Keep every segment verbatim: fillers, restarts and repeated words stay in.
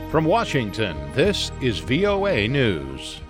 From Washington, this is V O A News.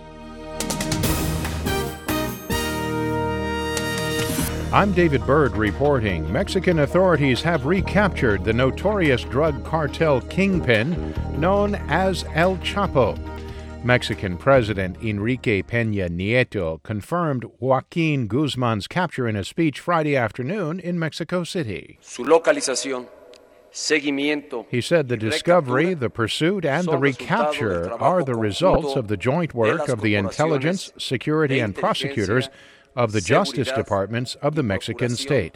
I'm David Byrd reporting. Mexican authorities have recaptured the notorious drug cartel kingpin known as El Chapo. Mexican President Enrique Peña Nieto confirmed Joaquin Guzman's capture in a speech Friday afternoon in Mexico City. Su localización, seguimiento, He said the discovery, the pursuit, and the recapture are the results of the joint work of the intelligence, security, and prosecutors of the Justice Departments of the Mexican state.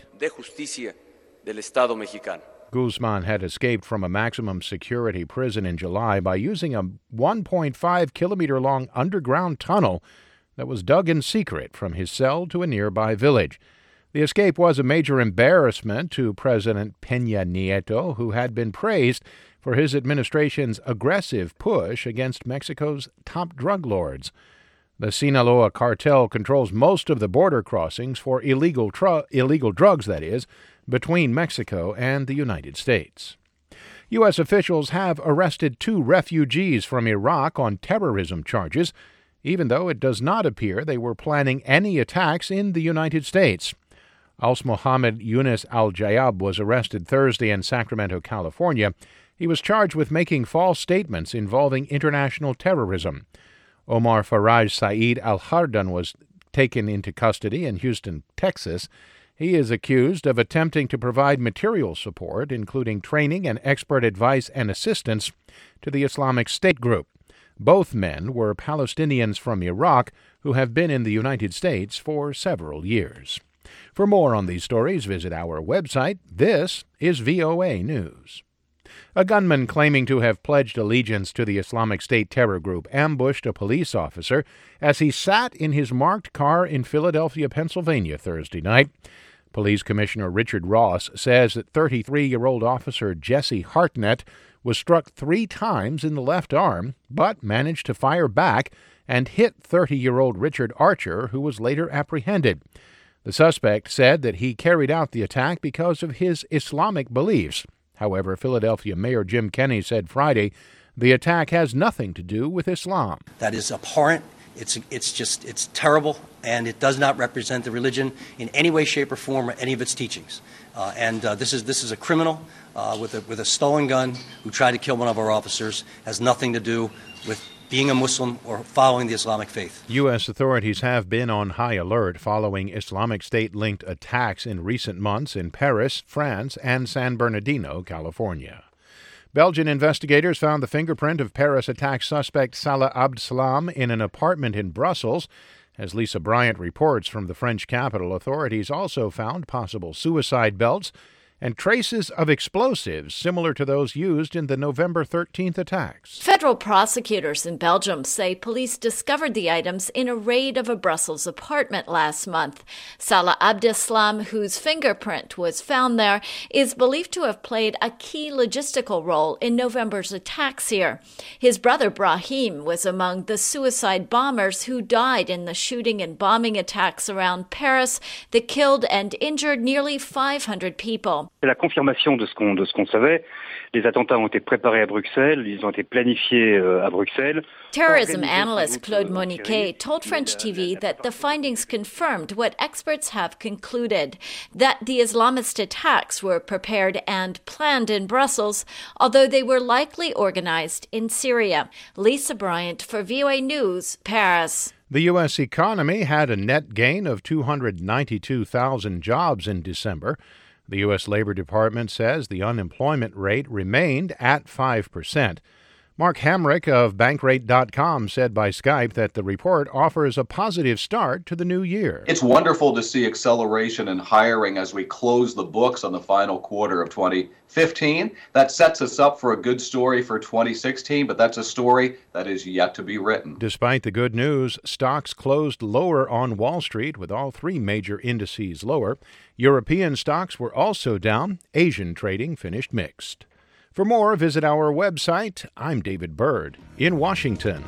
Guzman had escaped from a maximum security prison in July by using a one point five kilometer long underground tunnel that was dug in secret from his cell to a nearby village. The escape was a major embarrassment to President Peña Nieto, who had been praised for his administration's aggressive push against Mexico's top drug lords. The Sinaloa cartel controls most of the border crossings for illegal tru- illegal drugs, that is, between Mexico and the United States. U S officials have arrested two refugees from Iraq on terrorism charges, even though it does not appear they were planning any attacks in the United States. Als Mohammed Yunus al-Jayab was arrested Thursday in Sacramento, California. He was charged with making false statements involving international terrorism. Omar Faraj Saeed al-Hardan was taken into custody in Houston, Texas. He is accused of attempting to provide material support, including training and expert advice and assistance, to the Islamic State group. Both men were Palestinians from Iraq who have been in the United States for several years. For more on these stories, visit our website. This is V O A News. A gunman claiming to have pledged allegiance to the Islamic State terror group ambushed a police officer as he sat in his marked car in Philadelphia, Pennsylvania, Thursday night. Police Commissioner Richard Ross says that thirty-three-year-old officer Jesse Hartnett was struck three times in the left arm, but managed to fire back and hit thirty-year-old Richard Archer, who was later apprehended. The suspect said that he carried out the attack because of his Islamic beliefs. However, Philadelphia Mayor Jim Kenney said Friday the attack has nothing to do with Islam. That is abhorrent. It's it's just it's terrible, and it does not represent the religion in any way, shape, or form, or any of its teachings. Uh, and uh, this is this is a criminal uh, with a with a stolen gun who tried to kill one of our officers. Has nothing to do with being a Muslim or following the Islamic faith. U S authorities have been on high alert following Islamic State-linked attacks in recent months in Paris, France, and San Bernardino, California. Belgian investigators found the fingerprint of Paris attack suspect Salah Abdeslam in an apartment in Brussels. As Lisa Bryant reports from the French capital, authorities also found possible suicide belts and traces of explosives similar to those used in the November thirteenth attacks. Federal prosecutors in Belgium say police discovered the items in a raid of a Brussels apartment last month. Salah Abdeslam, whose fingerprint was found there, is believed to have played a key logistical role in November's attacks here. His brother Brahim was among the suicide bombers who died in the shooting and bombing attacks around Paris that killed and injured nearly five hundred people. C'est la confirmation de ce qu'on de ce qu'on savait. Les attentats ont été préparés à Bruxelles, ils ont été planifiés à Bruxelles. Terrorism analyst Claude Moniquet told French T V that the findings confirmed what experts have concluded, that the Islamist attacks were prepared and planned in Brussels, although they were likely organized in Syria. Lisa Bryant for V O A News, Paris. The U S economy had a net gain of two hundred ninety-two thousand jobs in December. The U S Labor Department says the unemployment rate remained at five percent. Mark Hamrick of Bankrate dot com said by Skype that the report offers a positive start to the new year. It's wonderful to see acceleration in hiring as we close the books on the final quarter of twenty fifteen. That sets us up for a good story for twenty sixteen, but that's a story that is yet to be written. Despite the good news, stocks closed lower on Wall Street, with all three major indices lower. European stocks were also down. Asian trading finished mixed. For more, visit our website. I'm David Byrd in Washington.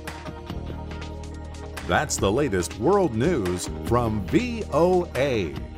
That's the latest world news from V O A.